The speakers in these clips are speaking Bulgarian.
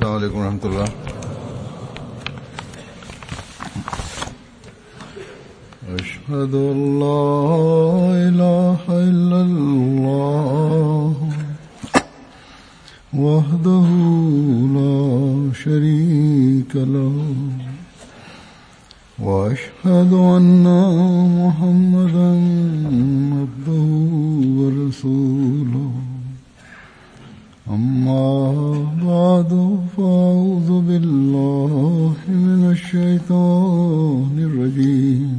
अस्सलाम वालेकुम रहमतुल्लाह। अशहदु अल्ला इलाहा इल्लल्लाह वहदहु ला शरीका लहु व अशहदु अन्ना मुहम्मदन अब्दुहु व रसूलुहु। अम्मा बादु फ़अऊज़ु बिल्लाहि मिनश शैतानिर रजीम।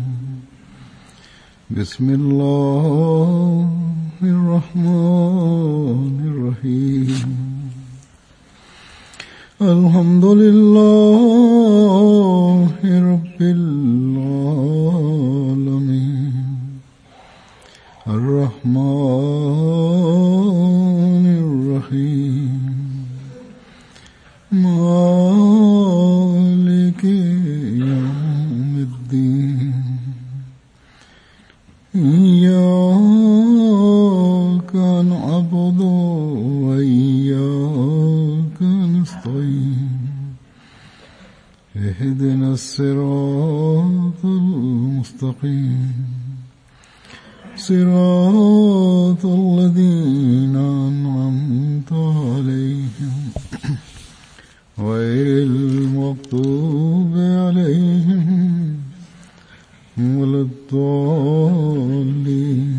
बिस्मिल्लाहिर रहमानिर रहीम। अल्हम्दुलिल्लाहि रब्बिल आलमीन अर्रहमानिर रहीम मालिकि यौमिद्दीन इय्याका नअबुदु व इय्याका नस्तईन इहदिनस सिरातल मुस्तकीम सिरातल लज़ीना अनअमता अलैहिम गैरिल मग़दूबि अलैहिम वलद्दाल्लीन।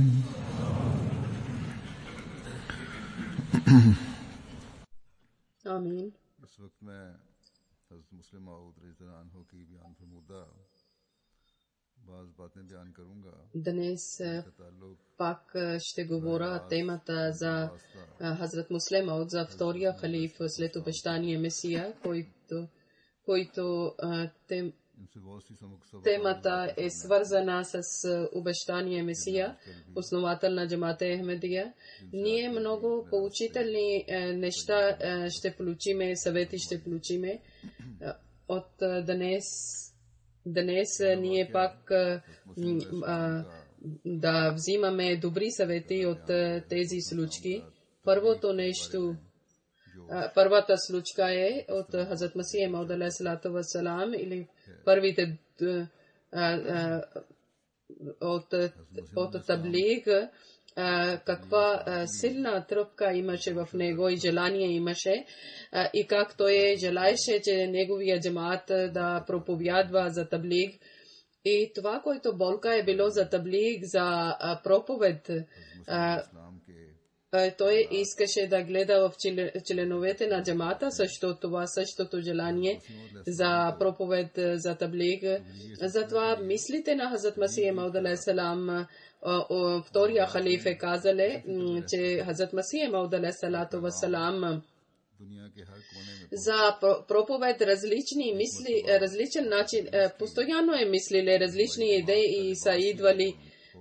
आमीन। इस वक्त मैं हज़रत मुस्लिम मऊद रज़ियल्लाहु अन्हु की बयान फरमूदा बाज़ बातें बयान करूंगा। Днес пак ще говоря темата за Хазрат Муслим Мауд, за втория халиф след обещания Месия, който темата е свързана с обещания Месия, основател на джамата Ахмедия. Ние много поучителни неща ще получиме, съвети ще получиме от днес. Днес ние пак да взимаме добри съвети от тези случки. Първата случка е от Хазрат Масих Мауд алейхиссалату вассалам, или първите от таблиг, каква силна тръпка имаше в него и желание имаше, и как той желаеше, че неговия джамаат да проповядва за таблиг. И това, което болка е било за таблиг, за проповед, той искаше да гледа в членовете на джамата същото желание за проповед за таблиг. Затова мислите на Хазрат Масих Мауд алейхиссалам, втория халиф е казали, че Хазрат Масих Мауд алейхиссалату вассалам за проповед различни мисли, различен начин, постоянно е мислили, различни идеи и са идвали.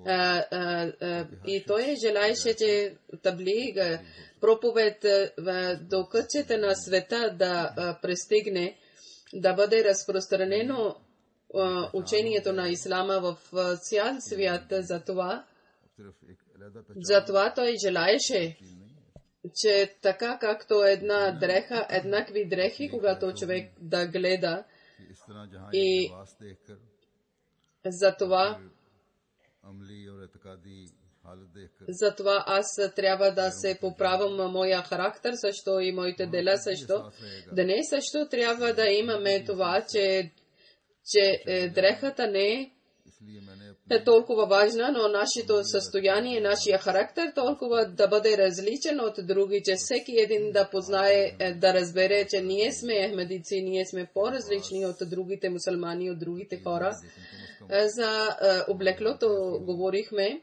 И той желаеше, че таблиг, проповед до кътчета на света да пристигне, да бъде разпространено учението на ислама в цял свят. Затова той желаеше, че така както една дреха, еднакви дрехи, когато човек да гледа, и затова аз трябва да се поправям моя характер също и моите дела също. Днес също трябва да имаме това, че дрехата не е толкова важна, но нашето състояние, нашия характер толкова да бъде различен от други, че всеки един да познае, да разбере, че ние сме ахмедици, ние сме по-различни от другите мусулмани, от другите хора. За облеклото говорихме,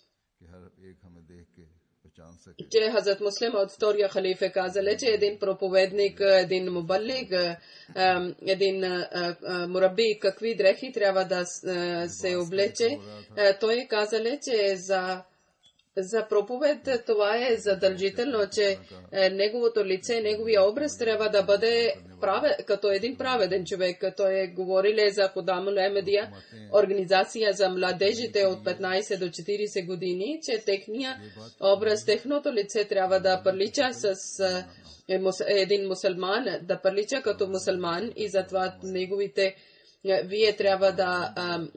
че Хазрат Муслим от втория халиф е казали, че един проповедник, един мубалиг, един мураби, какви дрехи трябва да се облече. Той е казали, че За проповед това е задължително, че неговото лице, неговия образ трябва да бъде като един праведен човек. Той е говорил за Худамул Ахмадия, организация за младежите от 15 до 40 години, че техния образ, техното лице трябва да прилича с един мусулман, да прилича като мусулман и затова неговите вие трябва да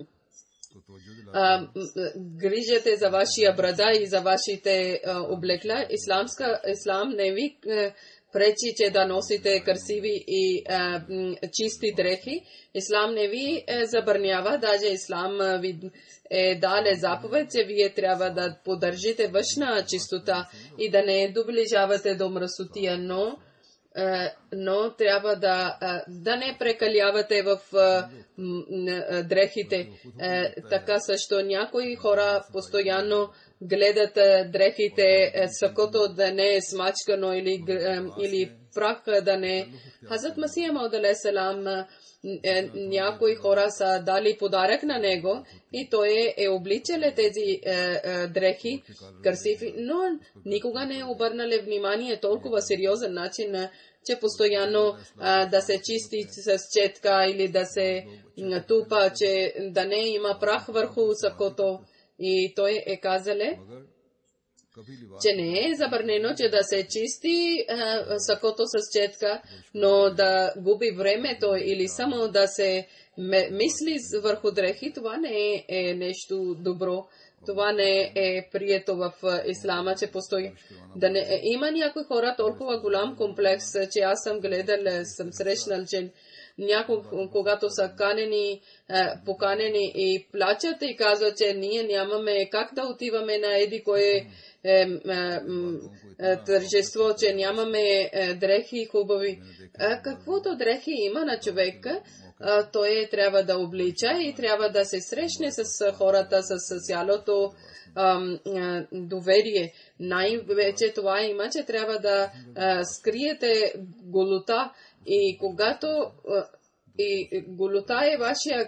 грижете за вашия брада и за вашите облекла. Ислам не ви пречи, че да носите красиви и чисти дрехи. Ислам не ви забранява, даже Ислам ви даде заповед, че вие трябва да поддържите външна чистота и да не доближавате до мръсотия, но трябва да не прекалявате в дрехите. Така също някои хора постоянно гледат дрехите, сакото да не е смачкано или прах да не. Хазрат Масих Мауд алейхи салам, някои хора са дали подарък на него и той е обличал тези дрехи красиви, но никога не е обърнали внимание толкова сериозен начин, че постоянно да се чисти с четка или да се тупа, че да не има прах върху сакото. И той е казале, че не е забранено, че да се чисти сакото с четка, но да губи времето или само да се мисли върху дрехи, това не е нещо добро. Това не е прието в ислама, че постои. Има някои хора толкова голям комплекс, че аз съм гледал, съм срещнал, че някога, когато са поканени и плачат и казват, че ние нямаме как да отиваме на еди кое тържество, че нямаме дрехи хубави. Каквото дрехи има на човека, той трябва да облича и трябва да се срещне с хората с цялото доверие. Най-вече това има, че трябва да скриете голота и когато голота е вашия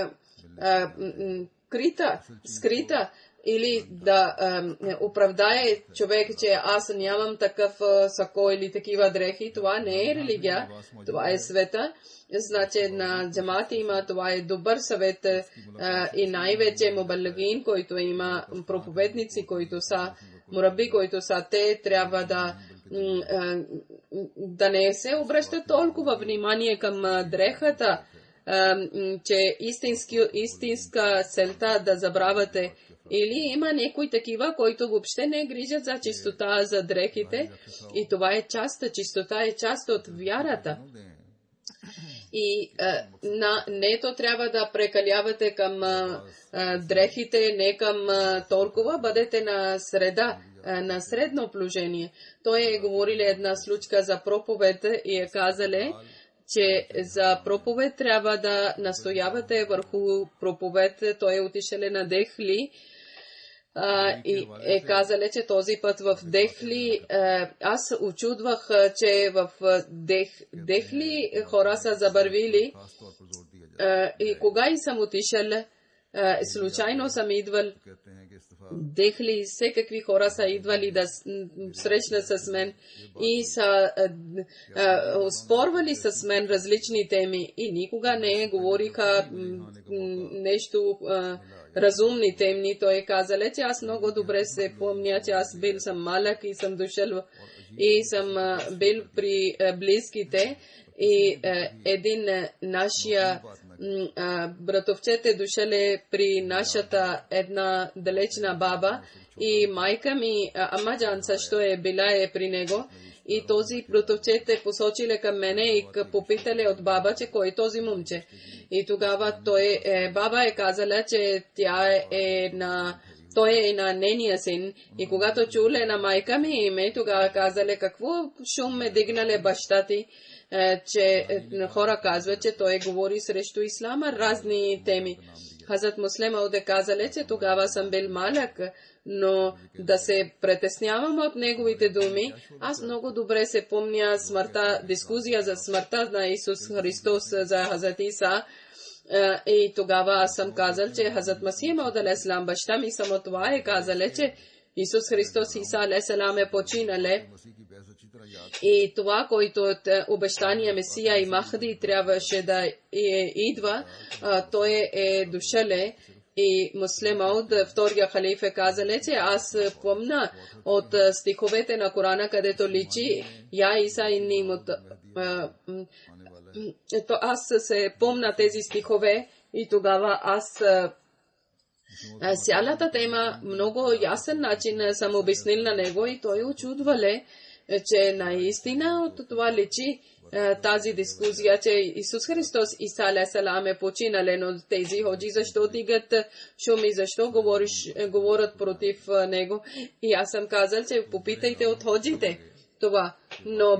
скрита или да оправдае човек, че аз нямам такъв сако или такива дрехи, това не е религия, това е света. Значи на джамат има, това е добър съвет и най-вече мубаллигин, който има проповедници, които са мураби, които са, те трябва да не се обръща толкова внимание към дрехата, че истинска целта да забравяте. Или има някои такива, които въобще не грижат за чистота, за дрехите. И това е чистота е част от вярата. И нето трябва да прекалявате към дрехите, не към толкова, бъдете на среда, на средно положение. Той е говорил една случка за проповед и е казале, че за проповед трябва да настоявате върху проповед. Той е отишъл на Дехли и е казале, че този път в Дехли, аз очудвах, че в Дехли хора са забървили и кога и съм отишъл, случайно съм идвал Дехли, всекакви хора са идвали да срещнат с мен и са спорвали с мен различни теми и никога не говориха нещо разумни темни. Той е казал, че аз много добре се помня, че аз бил съм малък и съм дошъл и съм бил при близките и един нашия братовчет е дошъл при нашата една далечна баба и майка ми, Амаджан също е била при него и този братовчет е посочил към мене и попитали от баба, че кой е този момче. И тогава баба е казала, че той е на нейния син. И когато чуле на майка ми име, тогава казали какво шум ме дигнале баща ти, че хора казват, че той говори срещу ислама разни теми. Хазрат Муслим Мауд казали, че тогава съм бил малък, но да се притеснявам от неговите думи. Аз много добре се помня дискусия за смъртта на Исус Христос за Хазрат Иса. И тогава аз съм казал, че Хазрат Масих Мауд алейхи салам, баща ми само това е казал, че Исус Христос Иса алейхиссалам е починале मसीह की बहस अच्छी तरह याद и това, който от обещания Месия и Махди трябваше да идва, той е дошъл. И Муслим Мауд, втория халиф, е казале, че аз помня от стиховете на Корана, където личи Я Иса inni mut. Аз се помня тези стихове и тогава аз цялата тема много ясен начин съм обяснил на него и той очудвале, че наистина от това личи тази дискусия, че Исус Христос Иса алейхиссалам е починале, но тези ходжи защо дигат шуми, защо говорят против него. И аз съм казал, че попитайте от ходжите това. Но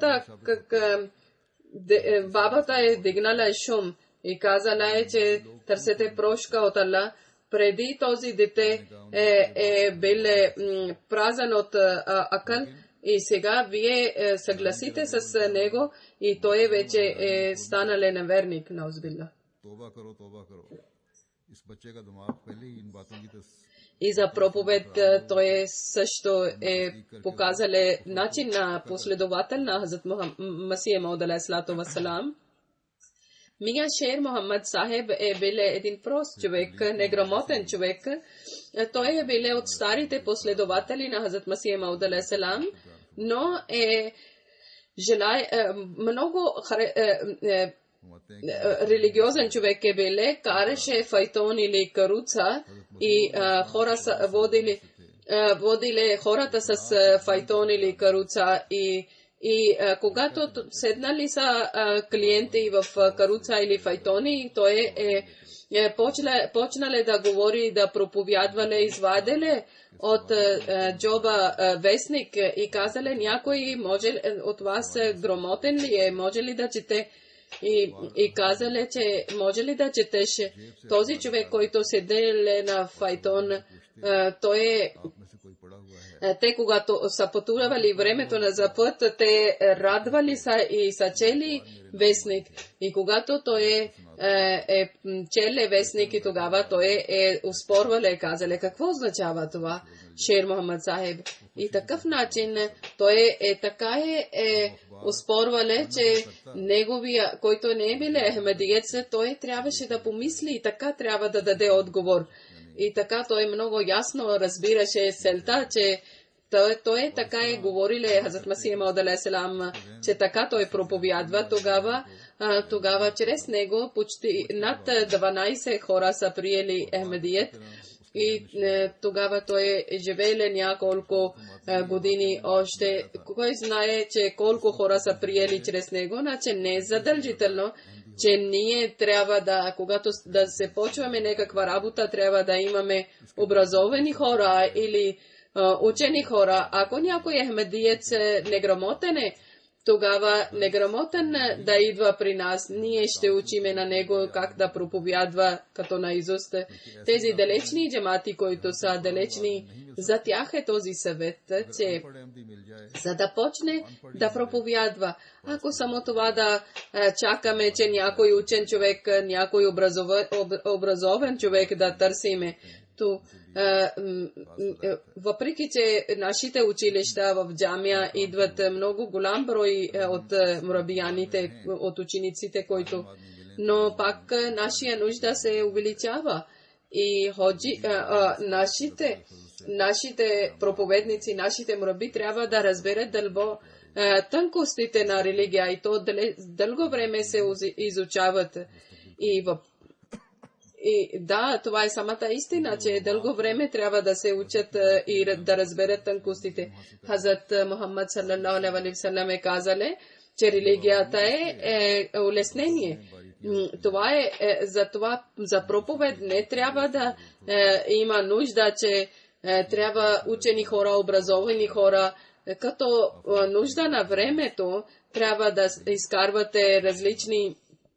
бабата е дигнала шум и казала е, че търсете прошка от Аллах. Преди този дете е бил празен от акъл и сега вие съгласите с него и той вече е станал неверник. Наузбилла. तौबा करो इस बच्चे का दिमाग पहले ही इन बातों की И за проповед той също е показал начин на последовател на Хазрат Масия Мауд алейхиссалату вассалам. Мия Шер Мохаммад Сахеб е бил един прост човек, неграмотен човек. Той е бил от старите последователи на Хазрат Масия Мауд алейхиссалам, но е много религиозен човек е бил, караше файтон или каруца и хора водили хората с файтон или каруца и когато седнали са клиенти в каруца или файтони, той почнали да говори, да проповядвали, извадили от джоба вестник и казали някой от вас грамотен ли е, може ли да чете? И казали, че може ли да четеш този човек, който седел на файтон, той те когато са пътували времето на запът, те радвали са и са чели вестник. И когато той челе вестник и тогава той успорвал, казали какво означава това, Шер Мохаммад Сахеб. И такъв начин той така успорвал, че неговия, който не е бил ахмедиец, той трябваше да помисли и така трябва да даде отговор. И така той много ясно разбираше целта, че той така е говорил Хазрат Масия Мауд алейхиссалам, че така той проповядва. Тогава чрез него почти над 12 хора са приели ахмедият. И тогава той живеел няколко години още. Кой знае, че колко хора са приели чрез него, значи не е задължително, че ние трябва да, когато да се почваме някаква работа, трябва да имаме образовани хора или учени хора. Ако някой ахмедиец неграмотен е, тогава неграмотен да идва при нас. Ние ще учиме на него как да проповядва като наизуст. Тези далечни джамати, които са далечни, за тях е този съвет, че за да почне да проповядва. Ако само това да чакаме, че някой учен човек, някой образован човек да търсиме, то въпреки че нашите училища в джамия идват много голям брой от мурабияните, от учениците, които, но пак нашия нужда се увеличава и нашите проповедници, нашите мураби трябва да разберат тънкостите на религия и то дълго време се изучават и да, това е самата истина, че дълго време трябва да се учат и да разберат тънкостите. Хазрат Мухаммад саллаллаху алейхи ва саллям е казале, че религията е улеснение. Това е за проповед не трябва да има нужда, че трябва учени хора, образовани хора, като нужда на времето трябва да изкарвате различни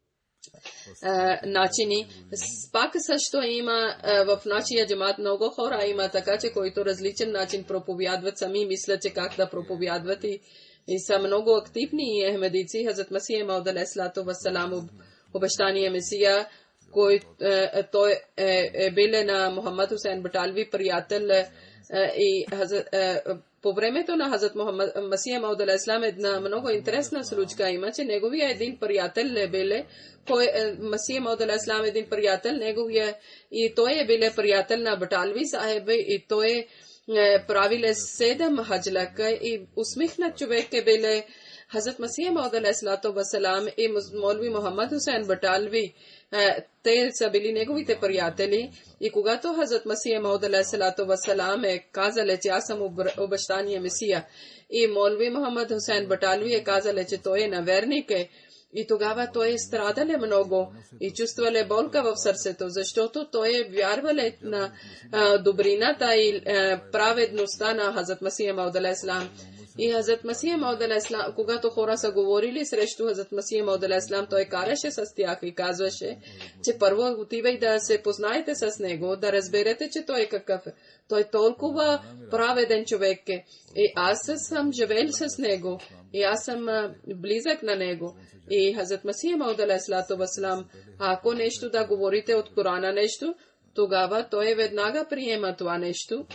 начини. Пак също има в нашия джамат много хора има така, че които различен начин проповядват, сами мислят, че как да проповядват и са много активни и ахмедици. Хазрат Масия Мауд алейхиссалату вассалам обещания Месия, който той е бил на Мухаммад Хусейн Баталви, приятел И по времето на Хазрат Масия Мауд алейхи салам една много интересна случка има, че неговия един приятел биле, Масия Мауд алейхи салам един приятел, неговия и той биле приятел на Баталви Сахеб и той правиле 7 хаджлака и усмихнат човек биле Хазрат Масия Мауд алейхи салам и Молви Мухаммад Хусейн Баталви. Те са били неговите приятели и когато Хазрат Масия Мауд алейхи салам казале, че аз съм обещания Месия и Молви Мухаммад Хусейн Баталви казале, че той наверник и тогава той страдале много и чувствале болка в сърцето, защото той вярвале на добрината и праведността на Хазрат Масия Мауд алейхи салам. И Хазрат Масия Мауд алейхи салам, когато хора са говорили срещу Хазрат Масия Мауд алейхи салам, той караше с тях и казваше, че първо отивай да се познаете с него, да разберете, че той какъв е. Той толкова праведен човек е. И аз съм живел с него. И аз съм близък на него. И Хазрат Масия Мауд алейхи салам, ако нещо да говорите от Корана нещо, тогава той веднага приема това нещо.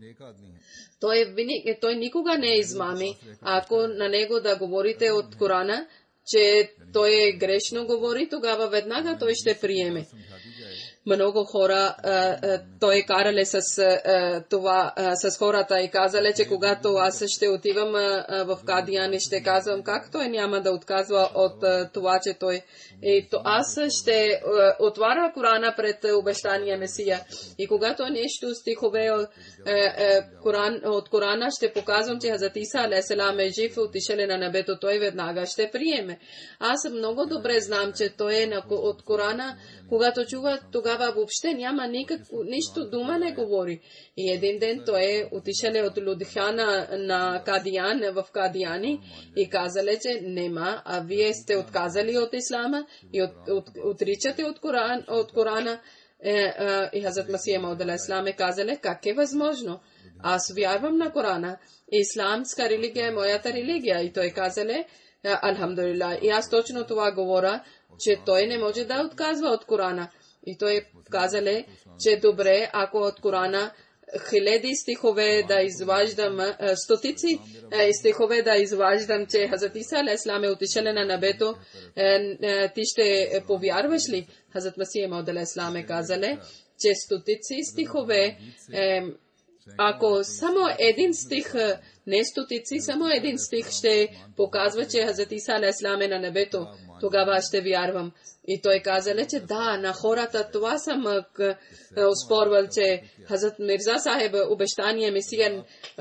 Той никога не измами. Ако на него да говорите от Корана, че той грешно говори, тогава веднага той ще приеме. Много хора той карале с това с хората и казале, че когато аз ще отивам в Кадиян и ще казвам как той няма да отказва от това, че той аз ще отваря Корана пред обещания Месия. И когато нещо стихове от Корана ще показвам, че Хазрат Иса алейхи салам е жив и отишъл на небето, той веднага ще приеме. Аз много добре знам, че той е от Корана. Когато чува, тогава въобще няма нищо дума не говори. И един ден той отишъл от Лудхяна на Кадиян в Кадияни и казале, че нема, а вие сте отказали от ислама и отричате от Корана. И Хазрат Масия Мауд алейхи салам казале, как е възможно? Аз вярвам на Корана. Исламска религия е моята религия. И той казале, алхамдулилlah. И аз точно това говоря, че той не може да отказва от Корана. И той казале, че добре, ако от Корана хиляди стихове да изваждам, стотици стихове да изваждам, че Хазрат Иса алейхи салам е отишъл на небето, ти ще повярваш ли? Хазрат Масия Мауд алейхи салам казале, че стотици стихове, ако само един стих, не стотици, само един стих ще показва, че Хазрат Иса алейхи салам е на небето, тогава ще вярвам. И той казале, че да, на хората това съм оспорвал, че Хазрат Мирза Сахеб обещания Месия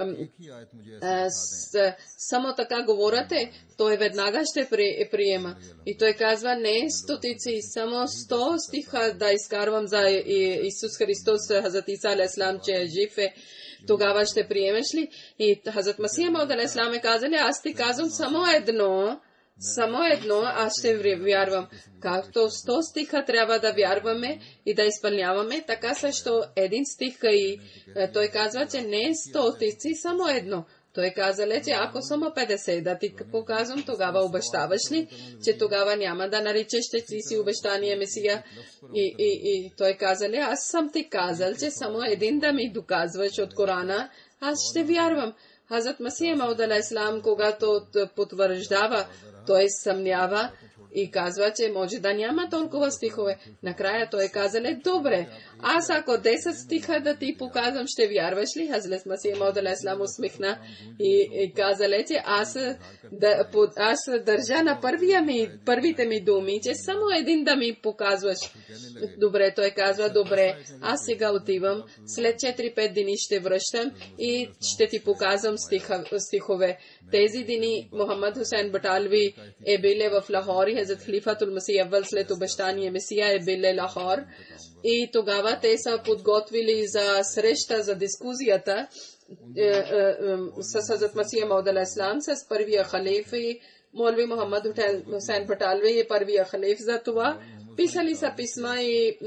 само така говорите, той веднага ще приема. И той казва, не стотици, само 100 стиха да изкарвам за Исус Христос, Хазрат Иса алейхи салам, че е жив е. Тогава ще приемеш ли? И Хазрат Масия Мауд алейхи салам казали, аз ти казвам само едно, аз ще вярвам. Както 100 стиха трябва да вярваме и да изпълняваме, така също един стих и той казва, че не е 100 стихи, само едно. Той казале, че ако само 50 да ти показвам, тогава обещаваш ли, че тогава няма да наричаш, че си обещания Месия? И той казале, аз съм ти казал, че само един да ми доказваш от Корана, аз ще вярвам. Хазрат Масия Мауд алейхи салам, когато потвърждава, той съмнява и казва, че може да няма толкова стихове. Накрая той казале, добре, аз ако 10 стиха да ти показвам, ще вярваш ли? Хазрат Масия Мауд алейхи салам усмихна и казале, че аз държа на първите ми думи, че само един да ми показваш. Добре, той казва, добре, аз сега отивам, след 4-5 дни ще връщам и ще ти показвам стихове. Тези дни Мухаммад Хусейн Баталви е биле в Лахор и Хазрат Халифатул Масих Аввал след обещания Месия е биле Лахор. И тогава те са подготвили за среща, за дискусията с Хазрат Масия Мауд алейхи салам, с първия халиф и Молви Мухаммад Хусейн Баталви е първия халиф за това. Писали са писма и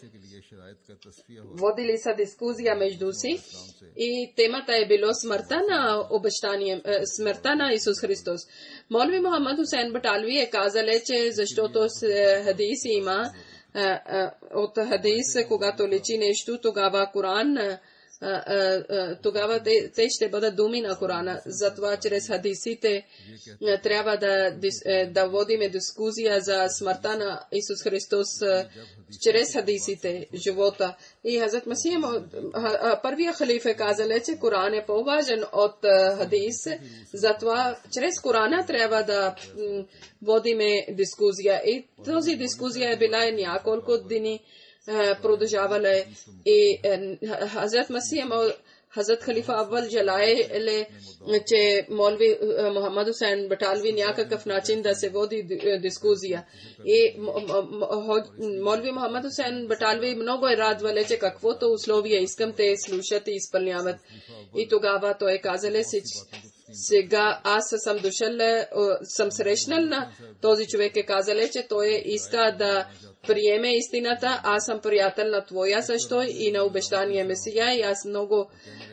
водили са дискусия между си. И темата е било смъртта на обещание, смъртта на Исус Христос. Молви Мухаммад Хусейн Баталви е казале, че защото хадис има от хадис, когато лечи нещо, тогава Коран тогава те ще бъдат думи на Корана. Затова чрез хадисите трябва да водиме дискусия за смъртта на Исус Христос чрез хадисите, живота. И Хазрат Масих, първия халиф е казал, че Коран е по-важен от хадис. Затова чрез Корана трябва да водиме дискусия. И този дискусия е била няколко дни продължавала. И Хазрат Масих, Хазрат Халифа Аввал желае, че Молви Мухаммад Хусейн Баталви някакъв начин да се води дискусия. И Молви Мухаммад Хусейн Баталви много е радвал, че каквото условие искам, те слушат и изпълняват. И тогава той казал, сега аз съм дошъл, съм срещнал на този човек, е казал, че той иска да приеме истината. Аз съм приятел на твоя също и на обещания Месия, и аз много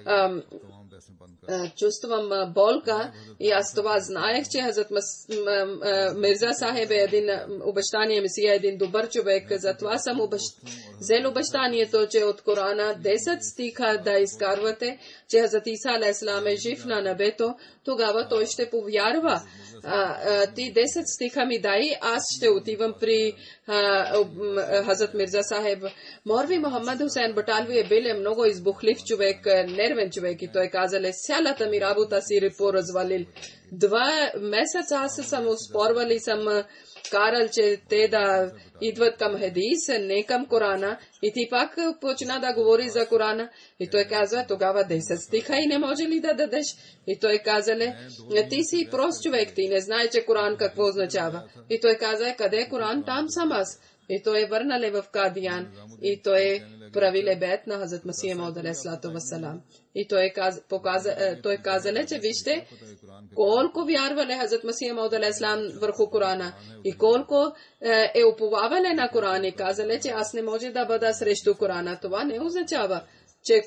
чувствам болка, и аз това знаех, че Хазрат Мирза Сахеб е един обещания Месия, един добър човек. Затова съм взел обещанието, че от Корана 10 стиха да изкарвате, че Хазрат Иса алейхиссалам е жив на небето, тогава той ще повярва. Ти 10 стиха ми дай, аз ще отивам при Хазрат Мирза Сахеб. Молви Мухаммад Хусейн Баталви е бил много избухлив човек, нервен човек, и той казал, цялата ми работа си поразвалил. 2 месеца аз съм успорвал и съм карал, че те да идват към хадис, не към Корана, и ти пак почина да говори за Корана. И той казва, тогава 10 стиха и не може ли да дадеш? И той каза, ти си прост човек, ти не знае, че Коран какво означава. И той каза, къде е Коран, там съм аз. И той е върнал в Кадиян, и той правил бейт на Хазрат Масих Мауд алейхиссалату вассалам. И той казал, че вижте колко вярвали Хазрат Масих Мауд алейхиссалам върху Корана и колко е уповавали на Коран, и казали, че аз не може да бъда срещу Корана. Това не означава, че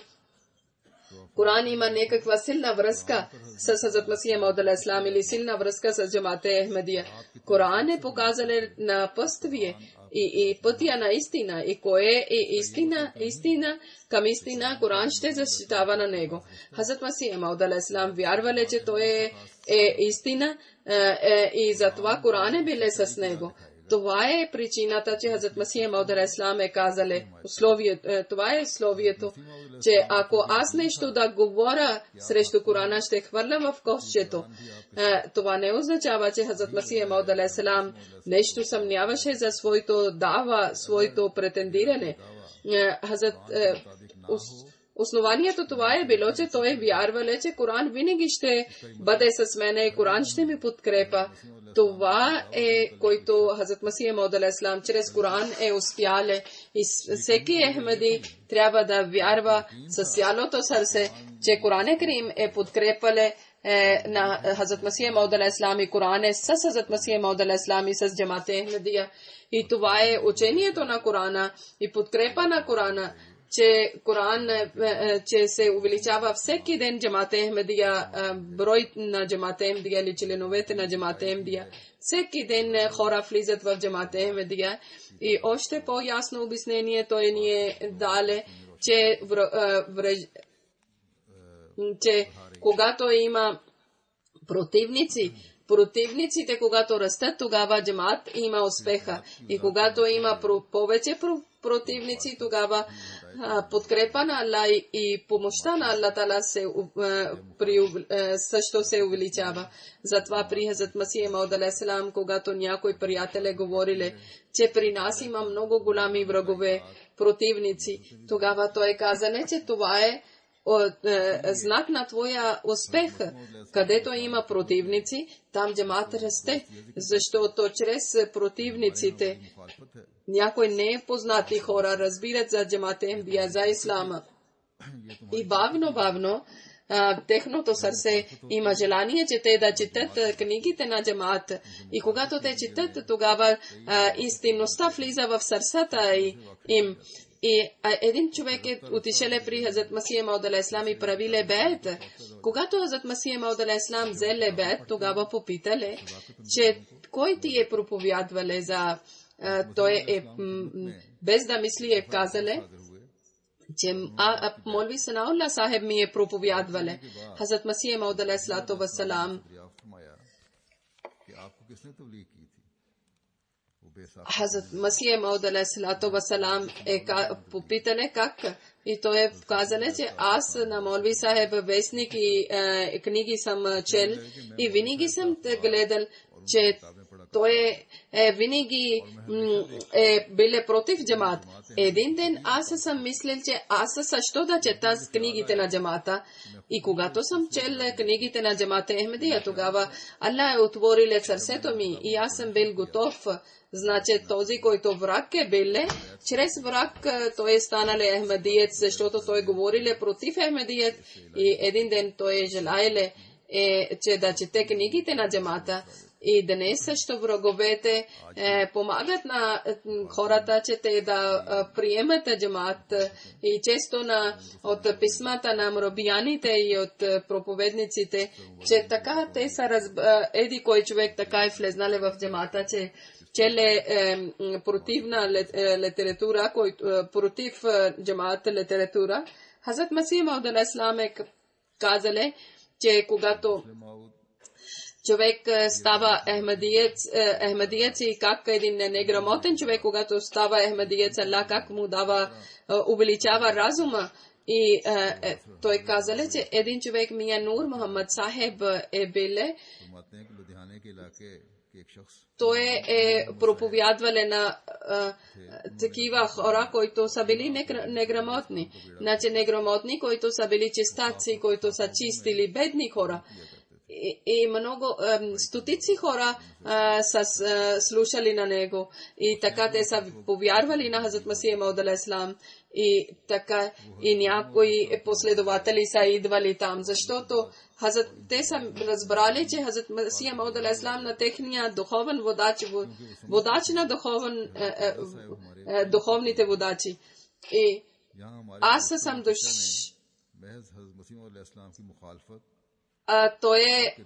Коран има някаква силна връзка с Хазрат Масих Мауд алейхиссалам или силна връзка с джамате Ахмадия. Коран е показал на пъствие и пътя на истина. И кое е истина към истина, Коран ще защитава на него. Хазрат Масих Мауд алейхиссалам вярвали, че той е истина, и затова Коран е биле с него. Това е причината, че Хазрат Масих Мауд алейхиссалам е казале, това е условието, че ако аз нещо да говоря срещу Корана, ще хвърлям в кошчето. Това не означава, че Хазрат Масих Мауд алейхиссалам нещо съмняваше за своето дава, своето претендиране. Основанието това е било, че той вярвал, че Коран винаги ще бъде с мене и Коран ще ми подкрепа. Това е, който Хазрат Масих Мауд алейхиссалам чрез Коран е успял, и всеки Ахмади трябва да вярва с цялото сърце, че Коран Карим е подкрепале на Хазрат Масих Мауд алейхиссалам, и Коран е с Хазрат Масих Мауд алейхиссалам и с джамате Ахмадия. И това е учението на Корана и подкрепа на Корана, че Коран, че се увеличава всеки ден джамате Ахмадия, брой на джамате Ахмадия или членовете на джамате Ахмадия. Всеки ден хора влизат в джамате Ахмадия. И още по-ясно обяснение той ни е дале, че когато има противниците, когато растат, тогава джамат има успеха. И когато има повече противници, тогава подкрепа на Аллах и помощта на Аллах Таала също се увеличава. Затова при Хазрат Масих Мауд алейхиссалам, когато някои приятели говорили, че при нас има много голями врагове, противници, тогава той каза, че това е знак на твоя успех. Където има противници, там джамат расте, защото чрез противниците някои непознати хора разбират за джамате Ахмадия, за ислама. И бавно техното сърце има желание, че те да четат книгите на джамат. И когато те четат, тогава истинността влиза в сърцата им. И един човек е отишел при Хазрат Масих Мауд алейхиссалам и правиле бейт. Когато Хазрат Масих Мауд алейхиссалам взеле бейт, тогава попитале, че кой ти е проповядвале за той е без да мисли е казале, че Молви Санаулlah Сахеб ми е проповядвале. Хазрат Масих Мауд алейхиссалату вассалам, Хазрат Масих Мауд алейхиссалату вассалам е попитане как, и той е казале, че аз на Молви Сахеб вестник и книги съм чел и винаги съм гледал, че той винаги бил против джамат. Един ден аз съм мислил, че аз също да чета книгите на джамата. И когато съм чел книгите на джамата Ахмедия, тогава Аллах е отворил сърцето ми и аз съм бил готов. Значи този, който враг е бил, чрез враг той е станал Ахмедиец, защото той говорил против Ахмедиец и един ден той е желаел, че да чете книгите на джамата. И днес също враговете помагат на хората, че те да приемат джамат. И често от писмата на мрабияните и от проповедниците, че така те са еди кой човек така е влезнали в джамата, че челе противна литература, против джамат литература. Хазрат Масих Мауд алейхиссалам е казале, че когато човек става Ахмедиец и как един неграмотен човек, когато става Ахмедиец, Аллах как му дава, увеличава разума. И той казале, че един човек Мия Нур Мухаммад Сахеб е биле, той е проповядвале на такива хора, които са били неграмотни. Значи неграмотни, които са били чистаци, които са чистили бедни хора. И много стотици хора са слушали на него. И така те са повярвали на Хазрат Масих Мауд алейхиссалам. И така и някои последователи са идвали там, защото те са разбрали, че Хазрат Масих Мауд алейхиссалам на техния духовен водач на духовните водачи. И аз съм той е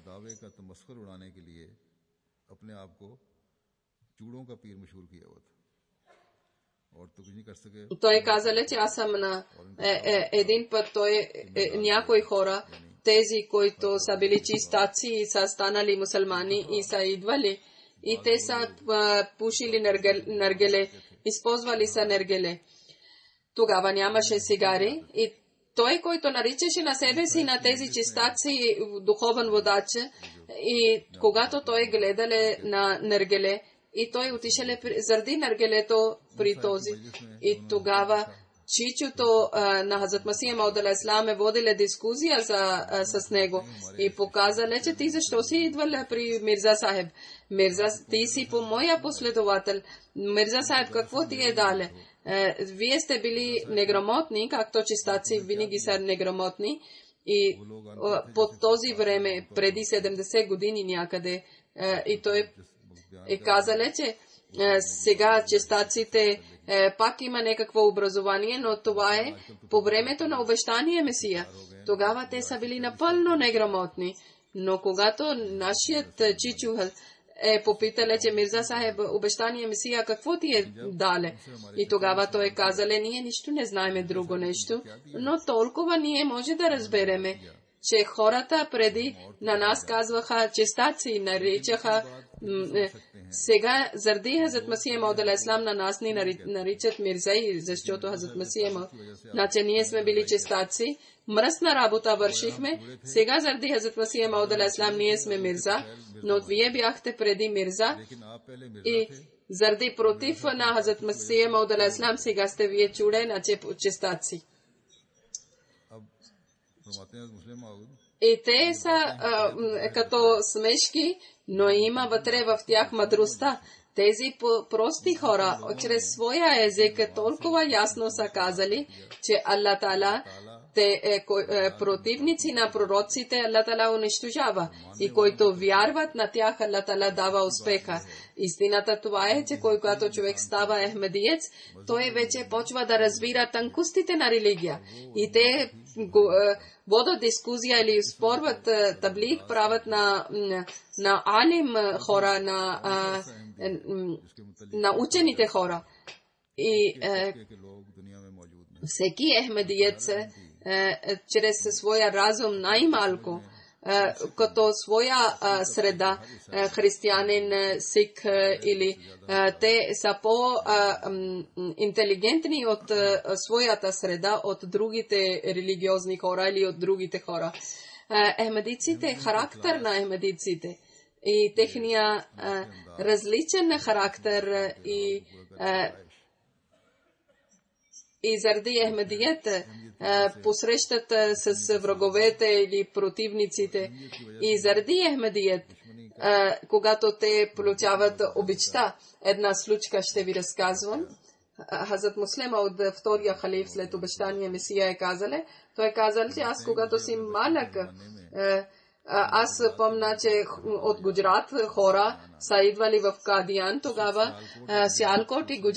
той казале, че аз съм на един път някои хора, тези, които са били чистаци и са станали мусулмани и са идвали и те са пушили наргеле, използвали са наргеле. Тогава нямаше цигари и той, който наричаше на себе си на тези чистаци духовен водач, и когато той гледале на наргеле, и той отишеле заради наргелето при този. И тогава чичото на Хазрат Масих Мауд алейхиссалам е водиле дискусия с него и показале, че ти защо си идвал при Мирза Сахеб? Мирза, ти си по моя последовател. Мирза Сахеб, какво ти е дале? Вие сте били неграмотни, както чистаци винаги са неграмотни. И по този време, преди 70 години някъде, и той е казале, че сега чистаците пак има някакво образование, но това е по времето на обещания Месия. Тогава те са били напълно неграмотни. Но когато нашият чичу попитале, че Мирза Сахеб обещания Месия, какво ти е дале? И тогава той казале, ние нищо не знаеме друго нещо, но толкова ние може да разбереме, че хората преди на нас казваха чистаци, наричаха сега заради Хазрат Масих Мауд алейхиссалам на нас ни наричат Мирзаи, защото Хазрат Масих Мауд, значи ние сме били чистаци, мръсна работа вършихме, сега заради Хазрат Масих Мауд алейхиссалам ние сме Мирза, но вие бяхте преди Мирза и заради против на Хазрат Масих Мауд алейхиссалам сега сте вие чудена чистаци. И те са като смешки, но има вътре в тях мъдростта. Тези прости хора, чрез своя език, толкова ясно са казали, че Аллах Таала противници на пророците, Аллах Таала унищожава. И които вярват на тях, Аллах Таала дава успеха. Истината това е, че когато човек става ахмедиец, той вече почва да разбира тънкостите на религия. И те водят дискусия или спорват таблик, правят на алим хора, на учените хора. И всеки Ахмедиец чрез своя разум най-малко, като своя среда, християнин, сик или те са по-интелигентни от своята среда, от другите религиозни хора или от другите хора. Ахмедиците, характер на ахмедиците и техния различен характер и заради Ахмедият посрещат с враговете или противниците. И заради Ахмедият, когато те получават обичта, една случка ще ви разказвам. Хазрат Муслема от втория халиф след обещания Месия той е казал, че аз когато си малък, аз помня, че от Гуджрат хора са идвали в Кадиян, тогава Сиалкот и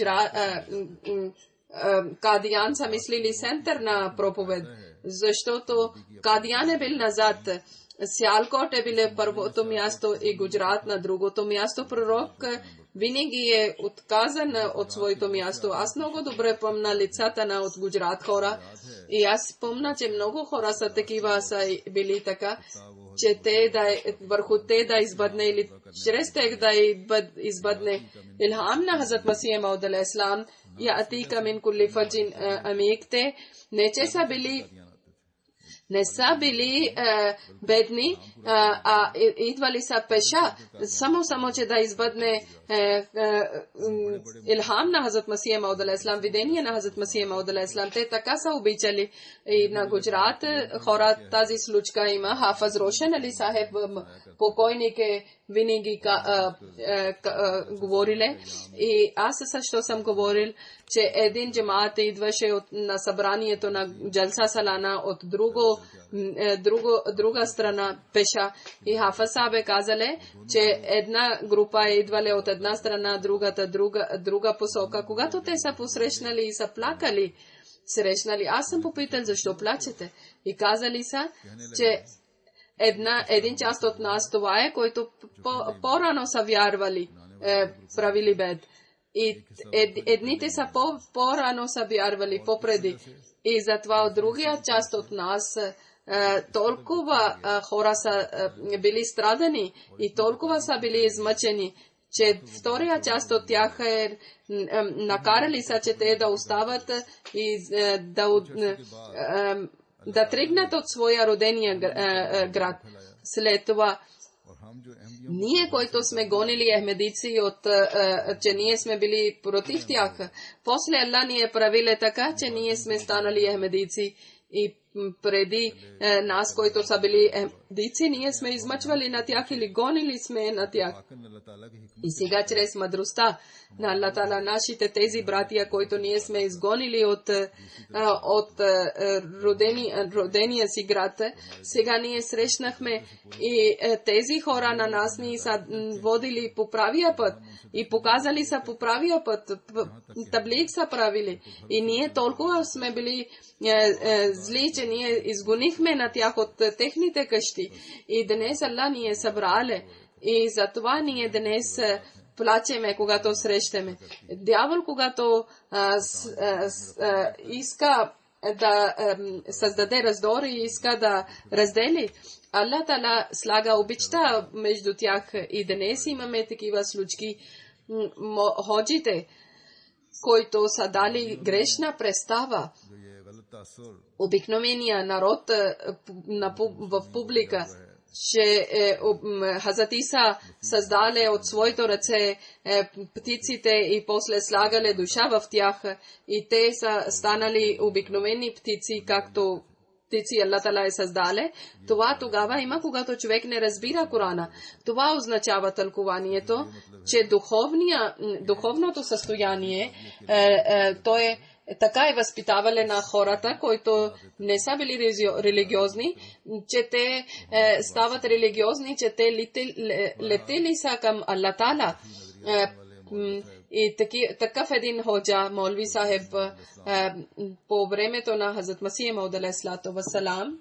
Кадиян са мислили център на проповед, защото Кадиян е бил назад, Сиалкот е било първото място и Гуджрат на другото място. Пророк винаги е отказан от своето място. Аз много добре помня лицата на от Гуджрат хора и аз помня, че много хора са такива, са били така, че върху те да избъдне или чрез тях да избъдне илхам на Хазрат Масия Мауд алейхи салам и атика мин кулли фаджин амик. Те не са били бедни, а идвали са пеша, само че да избъдне илхам на Хазрат Масия Мауд алейхи салам, видение на Хазрат Масия Мауд алейхи салам. Те така са обичали. И на Гуджрат хора тази случка има. Хафаз Рошен Али Сахеб, покойник е винаги говориле. И аз също съм говорил, че един джамаат идваше на събранието на Джалса Салана от друга страна пеша. И Хафаз Сахеб казале, че една група е идвала от една страна, другата друга посока. Когато те са посрещнали и са плакали, аз съм попитал защо плачете. И казали са, че един част от нас това е, който по-рано са вярвали, правили бед. И едните са по-рано са вярвали, по-преди. И затова от другия част от нас толкова хора са били страдани и толкова са били измъчени, че втория част от тях накарали са, че те да остават и да тръгнат от своя родения град. След това ние, които сме гонили ахмедици, че ние сме били против тях, после Аллах ни е правиле така, че ние сме станали ахмедици. И преди нас, които са били ахмедици, ние сме измъчвали на тях или гонили сме на тях. И сега чрез мъдростта на Аллах Таала, нашите тези братия, които ние сме изгонили от родения си град, сега ние срещнахме и тези хора на нас ни са водили по правия път и показали са по правия път, таблик са правили. И ние толкова сме били зли, че ние изгонихме на тях от техните къщи. И днес Аллах ни е събрале. И затова ние днес плачеме, когато срещаме. Дявол, когато иска да създаде раздор и иска да раздели, Аллах Таала слага обичта между тях. И днес имаме такива случки. Ходжите, които са дали грешна представа, обикновения народ в публика, че Хазрат Иса създале от своето ръце птиците и после слагале душа в тях и те са станали обикновени птици, както птици Аллах Таала е създале. Това тогава има, когато човек не разбира Корана. Това означава тълкуванието, че духовното състояние, то е така е възпитавали на хората, които не са били религиозни, че те стават религиозни, че те летели са към Аллах Таала. И такъв един ходжа, Молви Сахеб, по времето на Хазрат Масия Мауд алейхи салату ва салам,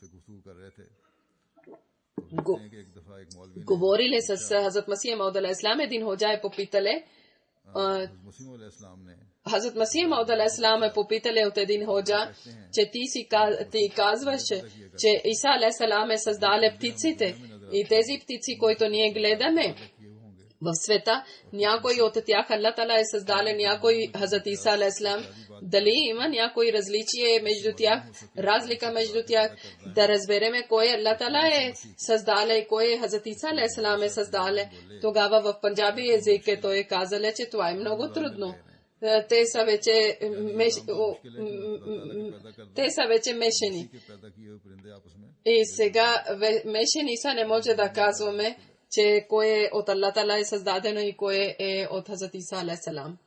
говорили с Хазрат Масия Мауд алейхи салам, един ходжа е попитале, Хазрат Масих Мауд алейхиссалам е попитали от един ходжа, че ти казваш, че Иса алейхиссалам е създал птиците и тези птици, които ние гледаме в света, някой от тях Аллах Таала е създал, някой Хазрат Иса алейхиссалам. Дали има някои различие между тях, разлика между тях, да разбереме кой Аллах Таала е създал и кой Хазрат Иса алейхиссалам е създал. Тогава в панджаби език той е казал, че това е много трудно. Те са вече мешани. И сега мешани са, не може да казваме, че кой е от Аллах Таала е създадено и кой е от Хазрат Иса алейхиссалам.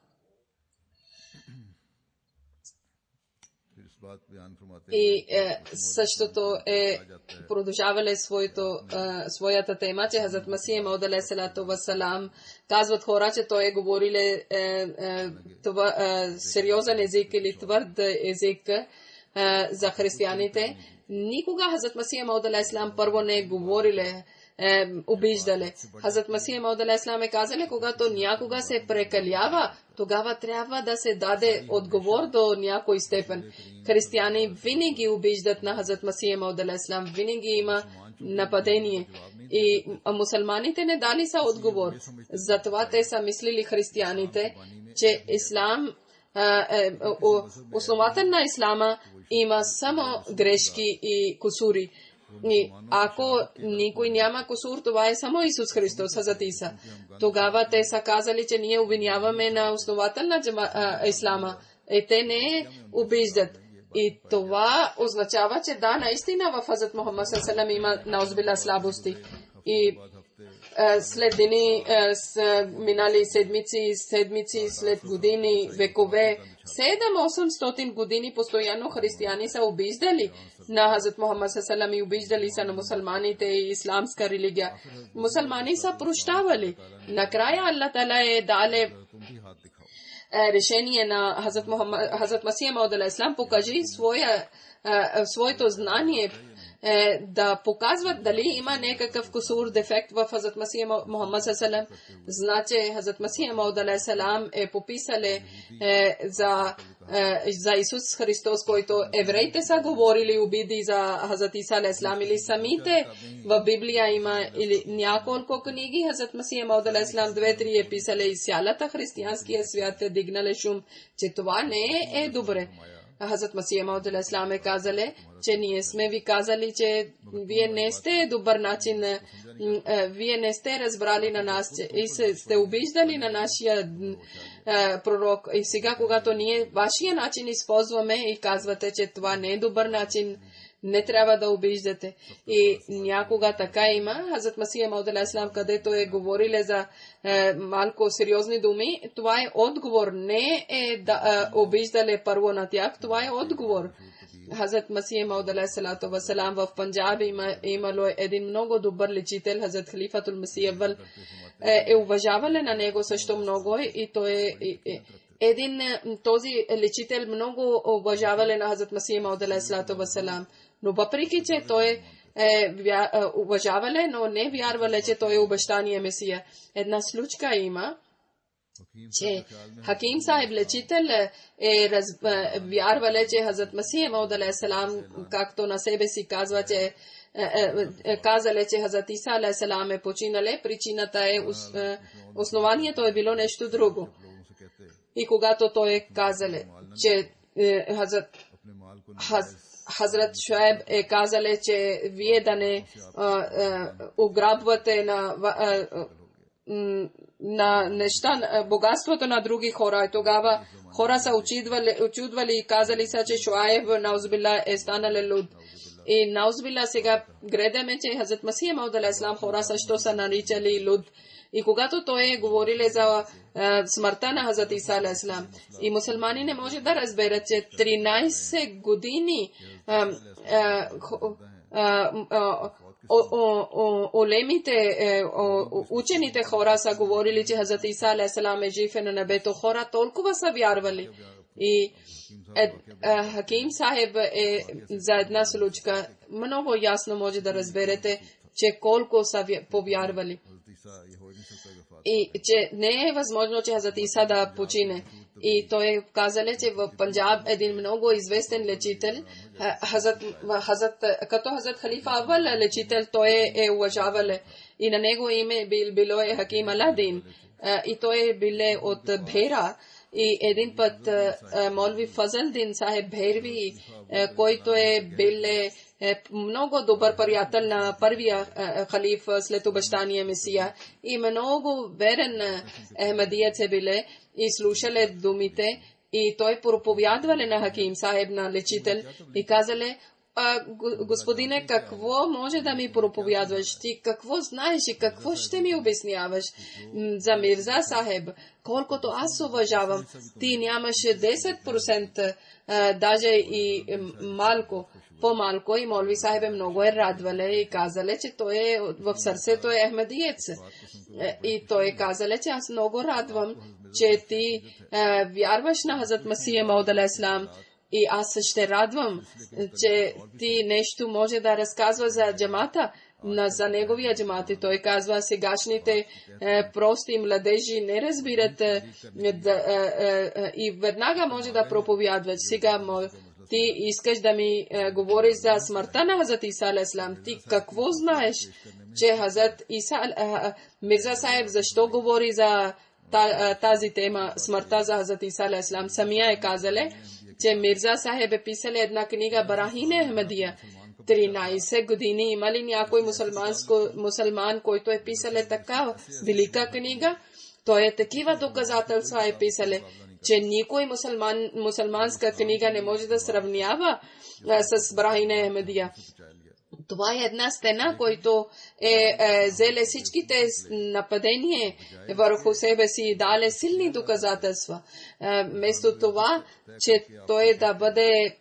И същото е продължавали своята тема, че Хазрат Масих Мауд алейхиссалату вассалам казват хора, че той е говорил сериозен език или твърд език за християните. Никога Хазрат Масих Мауд алейхиссалам първо не е говорили, обиждали. Хазрат Масих Мауд алейхиссалам е казали, когато някога се прекалява, тогава трябва да се даде отговор до някой степен. Християни винаги обиждат на Хазрат Масих Мауд алейхиссалам, винаги има нападение. И мусулманите не дали са отговор. Затова те са мислили християните, че ислам, основата на ислама има само грешки и кусури. И ако никой няма кусур, това е само Исус Христос, Хазрат Иса. Тогава те са казали, че ние обвиняваме на основател на ислама. И те не обиждат. И това означава, че да, наистина в Хазрат Мухаммад саллаллаху има наузбилла слабости. И след дни, минали седмици, след години, векове, 700-800 години постоянно християни са обиждали на Хазрат Мухаммад саллаллаху и обиждали са на мусулманите и исламска религия. Мусулмани са прощавали. Накрая Аллах Таала е дале решение на Хазрат Масих Мауд алейхиссалам, покажи своето знание, да показват дали има някакъв кусур, дефект в Хазрат Масих Мухаммад саллаллаху. Значи Хазрат Масих Мауд алейхиссалам е пописали за Исус Христос, който евреите са говорили обиди за Хазрат Иса алейхиссалам, или самите в Библия има или няколко книги Хазрат Масих Мауд алейхиссалам 2-3 е писали и цялата християнския свят е дигнали шум, че това не е добре. Хазрат Масих Мауд алейхиссалам е казали, че ние сме ви казали, че вие не сте добър начин, вие не сте разбрали на нас и сте обиждали на нашия пророк. И сега, когато ние вашия начин използваме и казвате, че това не е добър начин, не трябва да обиждате. И някога така има. Хазрат Масих Мауд алейхиссалам, където е говорили за малко сериозни думи, това е отговор. Не е да обиждали първо на тях, това е отговор. Хазрат Масих Мауд алейхиссалату вассалам в Панджаб имало един много добър лечител, Хазрат Халифатул Масих Аввал, е уважавали на него също много и той един този лечител много уважавали на Хазрат Масих Мауд алейхиссалату вассалам. Но въпреки, че той уважавали, но не вярвали, че той е обещания Месия. Една случка има, че Хаким Сахиб лечител вярвали, че Хазрат Масих Мауд алейхиссалам, както на себе си казва, че казали, че Хазрат Иса алейхиссалам е починали, причината е, основанието е било нещо друго. И когато той е казали, че Хазрат Шуайб е казали, че вие да не ограбвате на неща, богатството на други хора. И тогава хора са очудвали и казали са, че Шуайб наузбилла е станали луд. И наузбилла сега гледаме, че Хазрат Масих Мауд алейхиссалам хора също са наричали луд. И когато той е говорили за смъртта на Хазрат Иса алейхиссалам, и мусулмани не може да разберат, че 13 години олемите учените хора са говорили, че Хазрат Иса алейхиссалам е жив на небето. Хора толкова са вярвали. И Хаким Сахиб е за една случка много ясно може да разберете, че колко са повярвали. И че не е възможно, че Хазрат Иса да почине. И той казали, че в Панджаб един много известен лечител, като Хазрат Халифа Авал лечител, той е уважавал. И на него име било е Хаким Аладин. И той биле от Бхера. И един път Молви Фазълдин Сахеб Бхерви, който е бил много добър приятел на първия халиф след обещания Месия и много верен Ахмадият се биле и слушале думите и той проповядвале на Хаким Сахеб на лечител и казале: господине, какво може да ми проповядваш? Ти какво знаеш и какво ще ми обясняваш за Мирза Сахеб? Колкото аз уважавам, ти нямаше 10%, даже и малко, по-малко, и Молви Сахеб много е радвале и казале, че той е в сърцето е Ахмадиец. И той казале, че аз много радвам, че ти вярваш на Хазрат Масия Мауд алейхиссалам. И аз ще радвам, че ти нещо може да разказва за джамата, за неговия джамат. И той казва, сегашните прости младежи не разбират и веднага може да проповядват. Сега ти искаш да ми говориш за смъртта на Хазрат Иса алейхиссалам. Ти какво знаеш, че Хазрат Иса, Мирза Сахеб, защо говори за тази тема, смъртта за Хазрат Иса алейхиссалам? Самия е казале, че Мирза Сахеб е писал една книга Барахин Ахмадия. 13 години има ли някой мусулман, който е писал така велика книга? Той е такива доказателства е писал, че никой мусулманска книга не може да сравнява с Барахин Ахмадия. Това е една стена, който взеле всичките нападения върху себе си и дале силни доказателства. Вместо това, че той да бъде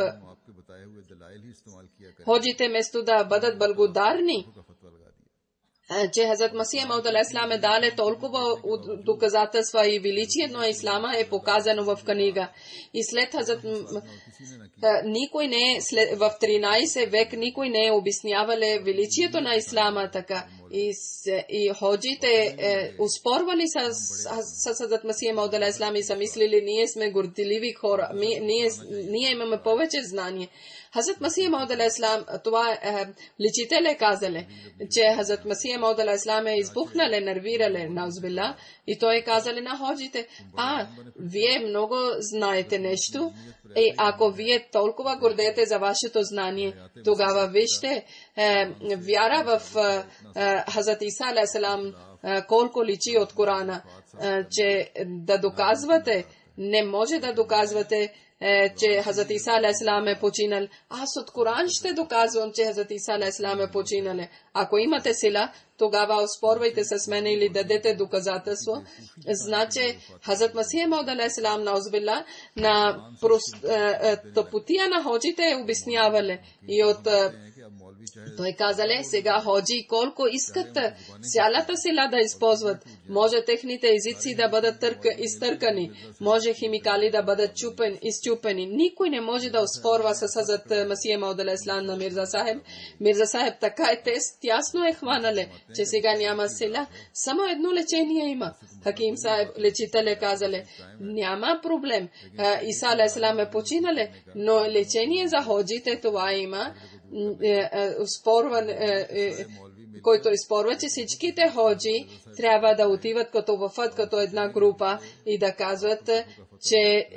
ходжите вместо да бъдат благодарни, че Хазрат Масия Мауд алейхиссалам е дале толкова доказателства и величието на ислама е показано в книга. И след Хазрат никой не в 13 век никой не е обяснявал величието на ислама така. И ходжите успорвали с Хазрат Масия Мауд алейхиссалам и са мислили, ние сме горделиви хора, ние имаме повече знание. Хазрат Масия Мауд алейхиссалам, това лечителе казале, че Хазрат Масия Мауд алейхиссалам е избухнале, нервирале, наузбилла, и той казале на ходжите: вие много знаете нещо, и ако вие толкова гордеете за вашето знание, тогава вижте вяра в Хазрат Иса алейхиссалам колко личи от Корана, че да доказвате, не може да доказвате, че Хазрат Иса алейхиссалам е починал. Аз от Коран ще доказвам, че Хазрат Иса алейхиссалам е починал. Ако имате сила, тогава оспорвайте с мен или дадете доказателство. Значи Хазрат Масия Мауд алейхиссалам наузбилла на тъпотия на ходжите обяснявали. И от той казале, сега ходжи колко искат цялата сила да използват. Може техните езици да бъдат изтъркани, може химикали да бъдат изчупени. Никой не може да оспорва с Хазрат Масия Мауд алейхиссалам на Мирза Сахеб. Мирза Сахеб така е тясно е хванале, че сега няма сила. Само едно лечение има. Хаким Сахеб лечителе казале, няма проблем. Иса алейхиссалам е починале, но лечение за ходжите това има. Който изпорва, че всичките ходжи трябва да отиват като въфът, като една група и да казват, че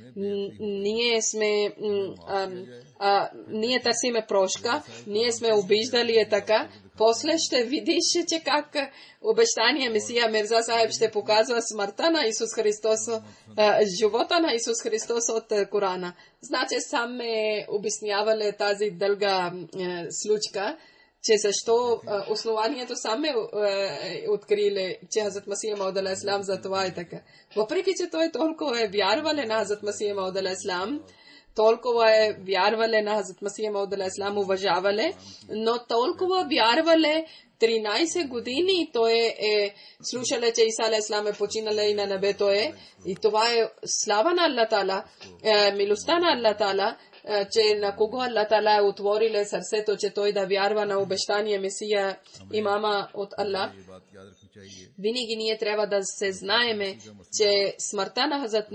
ние търсиме прошка, ние сме обиждали е така. После ще видиш, че как обещания Месия Мирза Сахеб ще показва смъртта на Исус Христос, живота на Исус Христос от Корана. Значи сам ме обяснявали тази дълга случка, че защо основанието сам ме открили, че Хазрат Масия Мауд алейхиссалам за това е така. Въпреки, че той толкова е вярвали на Хазрат Масия Мауд алейхиссалам, толкова е вярвали на Хазрат Масия Мауд алейхиссалам, уважавали, но толкова вярвали 13 години той е слушале, че Иса алейхиссалам е починал и на небето е. И това е слава на Аллах Таала, милостта на Аллах Таала, че на кого Аллах Таала е отвориле сърцето, че той да вярва на обещания Месия, имама от Аллах. Винаги ние трябва да се знаеме, че смъртта на Хазрат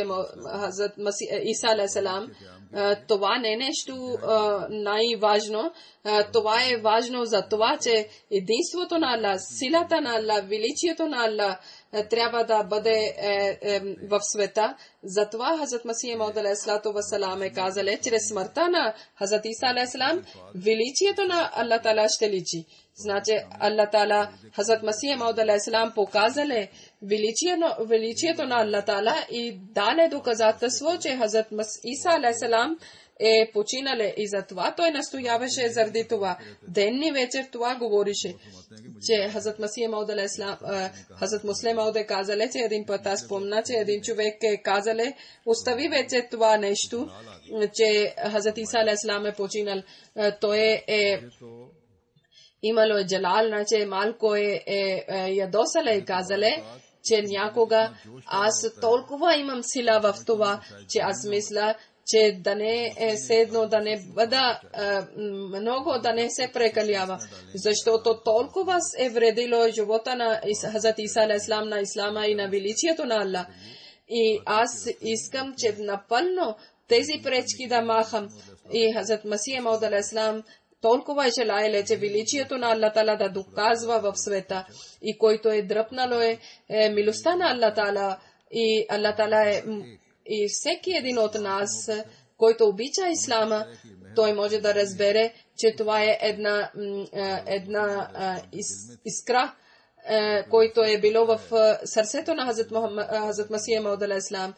Иса алейхиссалам, това не е нещо най-важно. Това е важно за това, че единството на Аллах, силата на Аллах, величието на Аллах трябва да бъде в света. Затова Хазрат Масия Мауд алейхиссалату вассалам е казале, чрез смъртта на Хазрат Иса алейхиссалам, величието на Аллах Таала ще личи. Значи Аллах Таала Хазрат Масия Мауд алейхиссалам показале величието на Аллах Таала и даде доказателство, че Хазрат Иса алейхиссалам е починале и затова той настояваше заради това. Ден и вечер това говорише, че Хазрат Масия Мауд алейхиссалам, Хазрат Муслим Мауд е казале, че един път аз спомна, че един човек е казале, остави вече това нещо, че Хазрат Иса алейхиссалам е починал. Той е имало е джалал, значи малко ядосале и казале, че някога аз толкова имам сила в това, че аз мисля, че да не е седно, да не бъда много, да не се прекалява. Защото толкова е вредило живота на Хазрат Иса алейхиссалам, на ислама и на величието на Аллах. И аз искам, че напълно тези пречки да махам. И Хазрат Масия Мауд алейхиссалам толкова е желаеле, че величието на Аллах Таала да доказва в света. И който е дръпнало е милостта на Аллах Таала. И Аллах Таала е и всеки един от нас, който обича ислама, той може да разбере, че това е една искра, който е било в сърцето на Хазрат Масия Мауд алейхиссалам,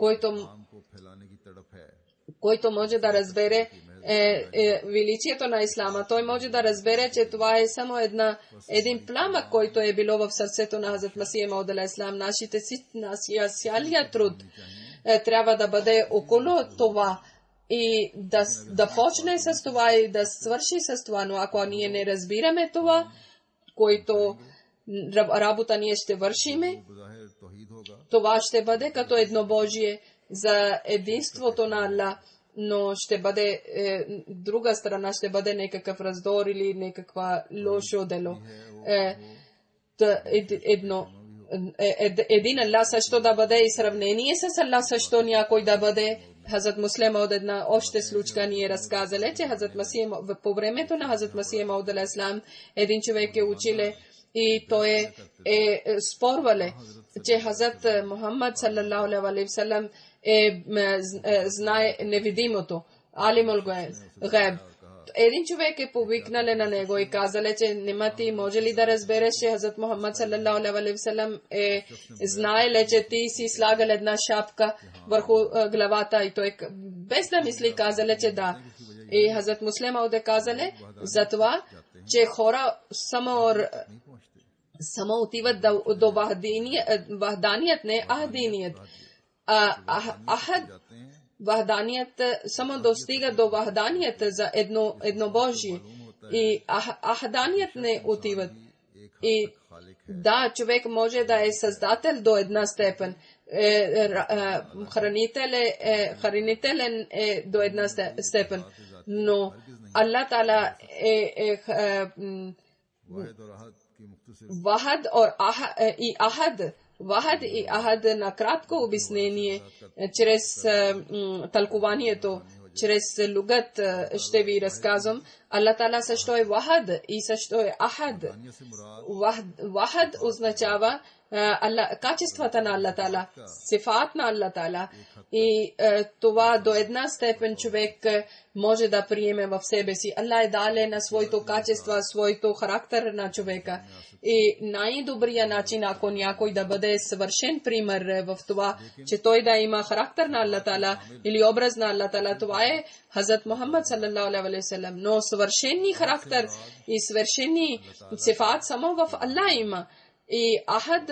който може да разбере величието на ислама. Той може да разбере, че това е само един пламък, който е било в сърцето на Хазрат Масия Мауд алейхиссалам. Нашия цялия труд трябва да бъде около това и да почне с това и да свърши с това. Но ако ние не разбираме това, който работа ние ще вършиме, това ще бъде като еднобожие за единството на Аллах, но ще бъде друга страна, ще бъде някакъв раздор или някаква лошо дело. Един Аллах също да бъде и сравнение с Аллах също някой да бъде. Хазрат Муслим от една обща случка ние разказали, че по времето на Хазрат Масия Мауд алейхиссалам един човек е училе и той е спорвале, че Хазрат Мухаммад саллаллаху алейхи ва саллям знае невидимото, алимул гайб. Един човек е повикнале на него и казале, че нема ти може ли да разбереш, че Хазрат Мухаммад саллаллаху алейхи ва саллям знаеле, че ти си слагал една шапка върху главата и той без да мисли казале, че да. И Хазрат Муслим Мауд казале за това, че хора само отиват до вахданият, не ахдиният. Вахданият само достига до вахданият за еднобожие. И ахданият не отиват. И да, човек може да е създател до една степен. Хранителен е до една степен. Но Аллах Таала е вахад и ахад. Вахад и ахад на кратко обяснение, чрез тълкуванието, чрез лугат ще ви разказвам. Аллах Таала също е вахад и също е ахад. Вахад означава качествата на Аллах Таала, сифат на Аллах Таала. И това до една степен човек може да приеме в себе си. Аллах е дале на своето качество, своето характер на човека. И най-добрият начин, ако някой да бъде съвършен пример в това, че той да има характер на Аллах Таала или образ на Аллах Таала, това е Хазрат Мухаммад саллаллаху алейхи ва саллям. Но съвършени характер и съвършени сифат само в Аллах има. И ахад,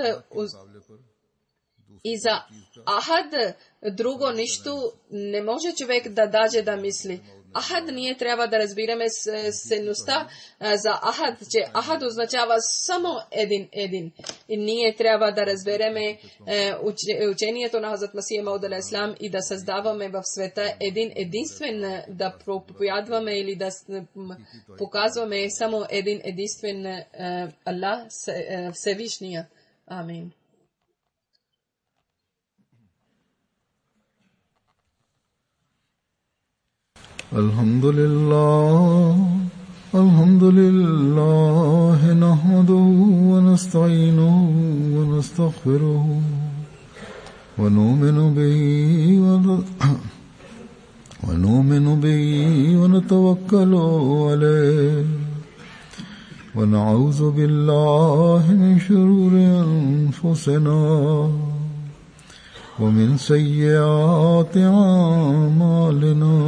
и за ахад друго нищо не може човек да даже да мисли. Ahad nije treba da разбираме сеността за Ahad, че Ahad означава само един. И ние трябва да разбереме учението на Хазрат Масия Мауд алейхиссалам и да създаваме в света един единствен, да проповядваме или да показваме само един единствен Аллах, Всевишния. Амин. الحمد لله نحمده ونستعينه ونستغفره ونؤمن به ونتوكل عليه ونعوذ بالله من شرور أنفسنا ومن سيئات أعمالنا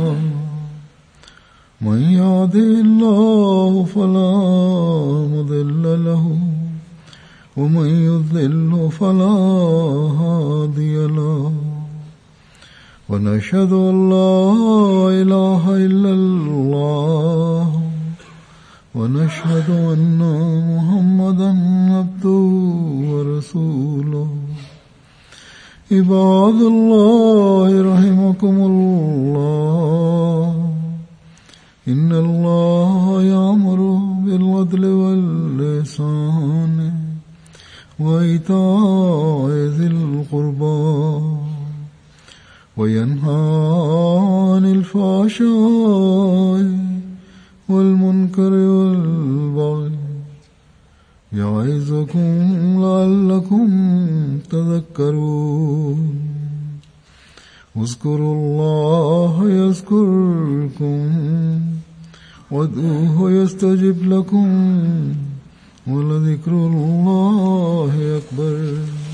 من يهده الله فلا مضل له ومن يضلل فلا هادي له ونشهد أن لا إله إلا الله ونشهد أن محمدا عبده ورسوله عباد الله رحمكم الله إن الله يأمر بالعدل والإحسان وإيتاء ذي القربى وينهى عن الفحشاء والمنكر والبغي يعظكم لعلكم تذكرون اذكروا الله يذكركم وادعوه يستجب لكم ولذكر الله أكبر